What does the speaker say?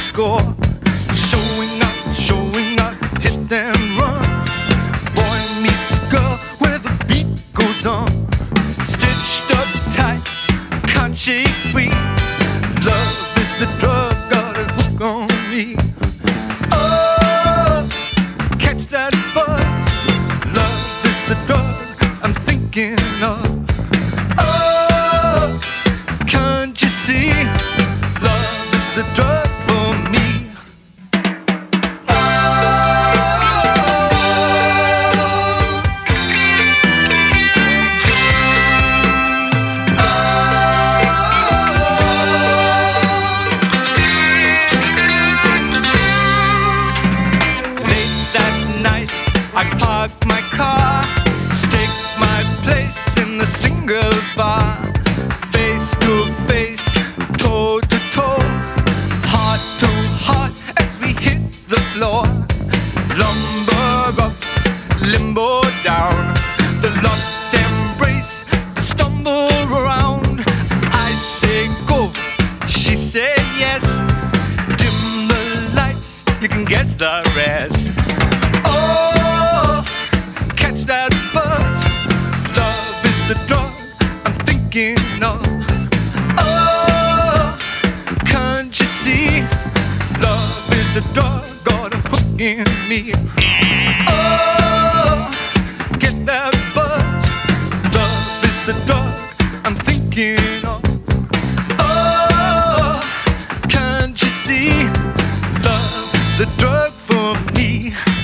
score. Showing up, hit and run. Boy meets girl where the beat goes on. Stitched up tight, can't shake free. Love is the drug, got a hook on me. Oh, catch that buzz. Love is the drug I'm thinking of. Oh, can't you see? Love is the drug for me. I park my car, stake my place in the singles bar. Face to face, toe to toe, heart to heart as we hit the floor. Lumber up, limbo down, the locked embrace, the stumble around. I say go, she say yes. Dim the lights, you can guess the rest. That buzz, love is the drug I'm thinking of. Oh, can't you see? Love is the drug, got a hook in me. Oh, get that buzz, love is the drug I'm thinking of. Oh, can't you see? Love, the drug for me.